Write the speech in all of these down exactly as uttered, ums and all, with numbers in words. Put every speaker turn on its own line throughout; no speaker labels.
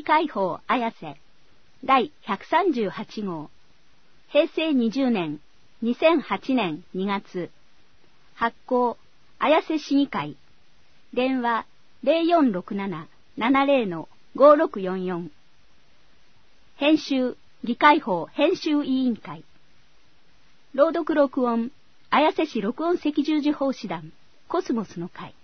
会法綾瀬だいひゃくさんじゅうはち号平成にじゅうねんにせんはちねんにがつ発行綾瀬市議会電話 ゼロよんろくなな ななゼロ のごろくよんよん編集議会法編集委員会朗読録音綾瀬市録音赤十字法師団コスモスの会。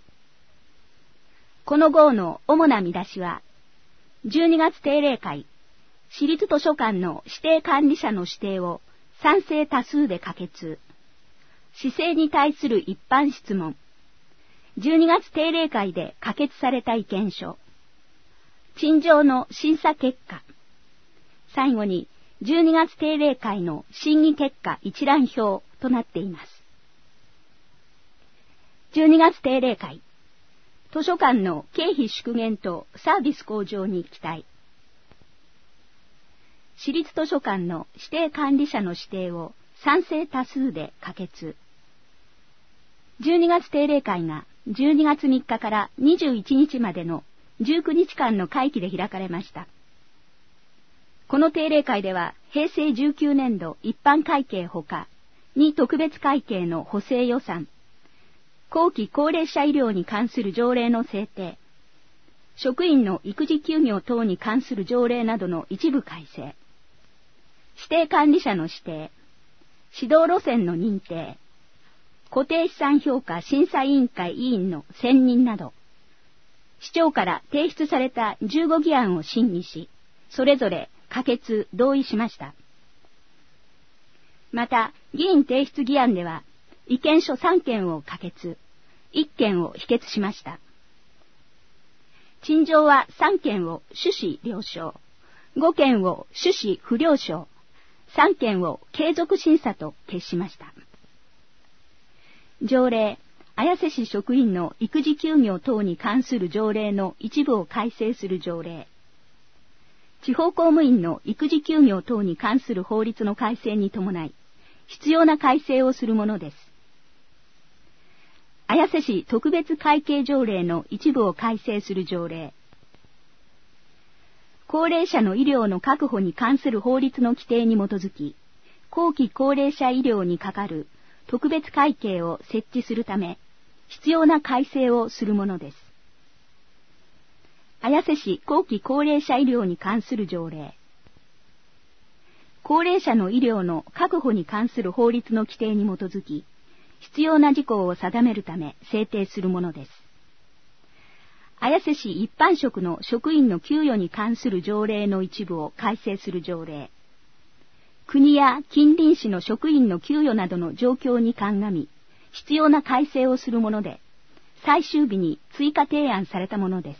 この号の主な見出しは、じゅうにがつ定例会、市立図書館の指定管理者の指定を賛成多数で可決、市政に対する一般質問、じゅうにがつ定例会で可決された意見書、陳情の審査結果、最後にじゅうにがつ定例会の審議結果一覧表となっています。じゅうにがつ定例会、図書館の経費縮減とサービス向上に期待。市立図書館の指定管理者の指定を賛成多数で可決。じゅうにがつ定例会がじゅうにがつみっかからにじゅういちにちまでのじゅうくにちかんの会期で開かれました。この定例会では平成じゅうきゅうねんど一般会計ほかに特別会計の補正予算、後期高齢者医療に関する条例の制定、職員の育児休業等に関する条例などの一部改正、指定管理者の指定、指導路線の認定、固定資産評価審査委員会委員の選任など、市長から提出されたじゅうご議案を審議し、それぞれ可決・同意しました。また、議員提出議案では、意見書さんけんを可決、いっけんを否決しました。陳情はさんけんを趣旨了承、ごけんを趣旨不了承、さんけんを継続審査と決しました。条例、綾瀬市職員の育児休業等に関する条例の一部を改正する条例、地方公務員の育児休業等に関する法律の改正に伴い、必要な改正をするものです。綾瀬市特別会計条例の一部を改正する条例、高齢者の医療の確保に関する法律の規定に基づき、後期高齢者医療にかかる特別会計を設置するため、必要な改正をするものです。綾瀬市後期高齢者医療に関する条例、高齢者の医療の確保に関する法律の規定に基づき、必要な事項を定めるため制定するものです。綾瀬市一般職の職員の給与に関する条例の一部を改正する条例、国や近隣市の職員の給与などの状況に鑑み、必要な改正をするもので、最終日に追加提案されたものです。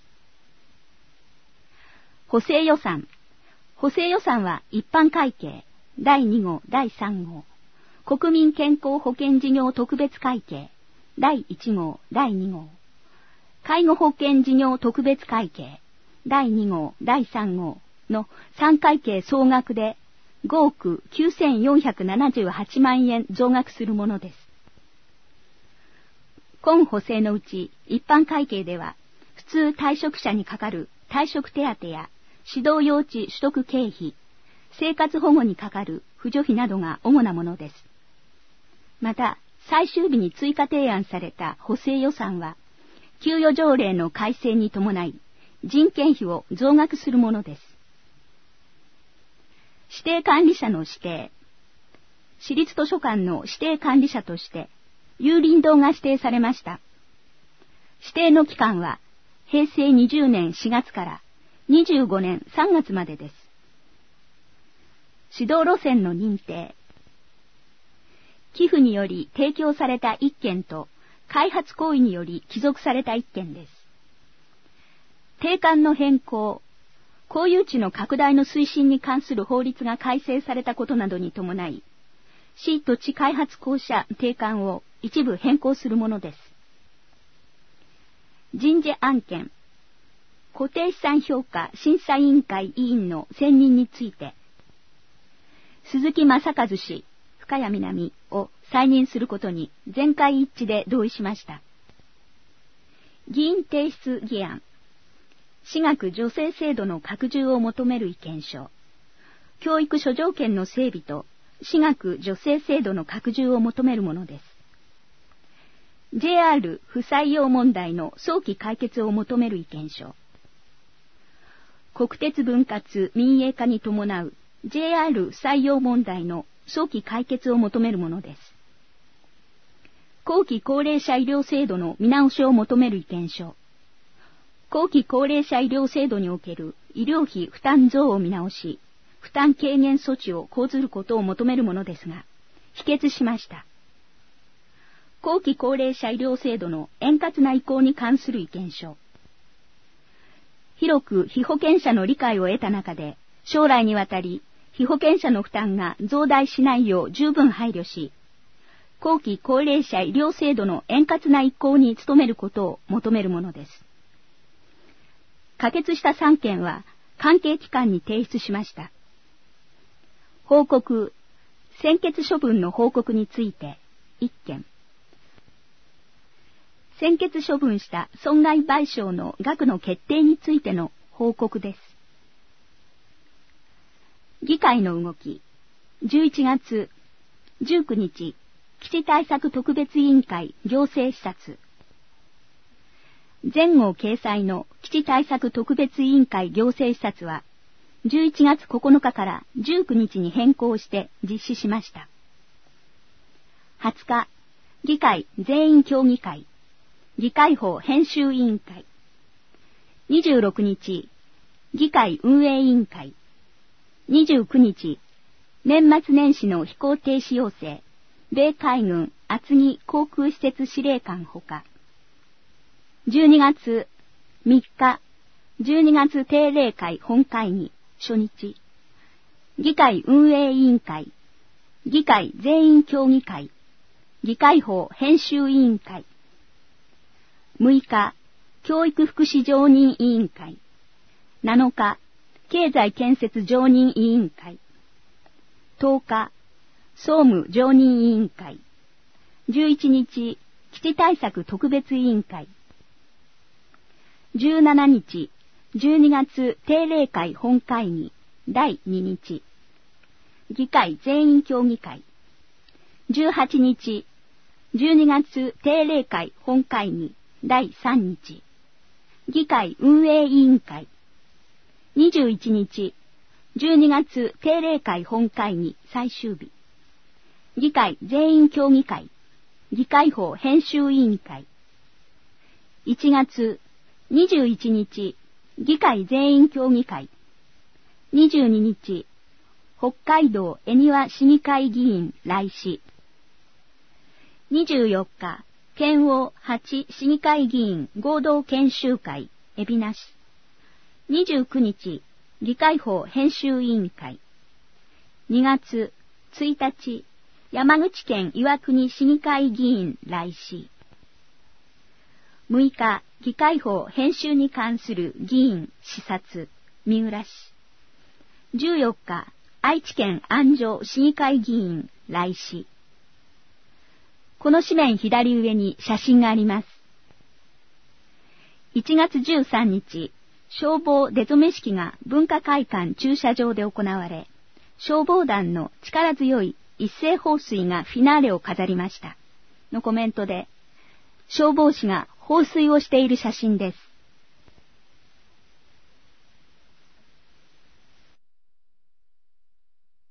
補正予算。補正予算は一般会計だいに号、だいさん号、国民健康保険事業特別会計だいいち号、だいに号、介護保険事業特別会計だいに号、だいさん号のさん会計総額でごおくきゅうせんよんひゃくななじゅうはちまんえん増額するものです。今補正のうち一般会計では普通退職者にかかる退職手当や指導用地取得経費、生活保護にかかる扶助費などが主なものです。また、最終日に追加提案された補正予算は、給与条例の改正に伴い、人件費を増額するものです。指定管理者の指定。市立図書館の指定管理者として、有林堂が指定されました。指定の期間は、平成にじゅうねんしがつからにじゅうごねんさんがつまでです。指導路線の認定。寄付により提供されたいっけんと、開発行為により帰属されたいっけんです。定款の変更、公有地の拡大の推進に関する法律が改正されたことなどに伴い、市土地開発公社定款を一部変更するものです。人事案件、固定資産評価審査委員会委員の選任について、鈴木正和氏、深谷南を再任することに全会一致で同意しました。議員提出議案。 私学助成制度の拡充を求める意見書。教育諸条件の整備と私学助成制度の拡充を求めるものです。ジェイアール 不採用問題の早期解決を求める意見書。国鉄分割民営化に伴う ジェイアール 不採用問題の早期解決を求めるものです。後期高齢者医療制度の見直しを求める意見書。後期高齢者医療制度における医療費負担増を見直し、負担軽減措置を講ずることを求めるものですが、否決しました。後期高齢者医療制度の円滑な移行に関する意見書。広く被保険者の理解を得た中で、将来にわたり被保険者の負担が増大しないよう十分配慮し、後期高齢者医療制度の円滑な移行に努めることを求めるものです。可決したさんけんは関係機関に提出しました。報告、専決処分の報告についていっけん。専決処分した損害賠償の額の決定についての報告です。議会の動き、じゅういちがつじゅうくにち、基地対策特別委員会行政視察。前号掲載の基地対策特別委員会行政視察は、じゅういちがつここのかからじゅうくにちに変更して実施しました。はつか、議会全員協議会、議会法編集委員会。にじゅうろくにち、議会運営委員会。にじゅうくにち、年末年始の飛行停止要請、米海軍厚木航空施設司令官ほか。じゅうにがつみっか、じゅうにがつ定例会本会議初日、議会運営委員会、議会全員協議会、議会法編集委員会。むいか、教育福祉常任委員会。なのか、経済建設常任委員会。とおか、総務常任委員会。じゅういちにち、基地対策特別委員会。じゅうしちにち、じゅうにがつ定例会本会議だいににち。議会全員協議会。じゅうはちにち、じゅうにがつ定例会本会議だいさんにち。議会運営委員会。にじゅういちにち、じゅうにがつ定例会本会議最終日。議会全員協議会。議会法編集委員会。いちがつにじゅういちにち、議会全員協議会。にじゅうににち、北海道恵庭市議会議員来市。にじゅうよっか、県央はち市議会議員合同研修会、海老名市。にじゅうくにち、議会法編集委員会。にがつついたち、山口県岩国市議会議員来市。むいか、議会法編集に関する議員視察、三浦市。じゅうよっか、愛知県安城市議会議員来市。この紙面左上に写真があります。いちがつじゅうさんにち、消防出初め式が文化会館駐車場で行われ、消防団の力強い一斉放水がフィナーレを飾りました。のコメントで、消防士が放水をしている写真です。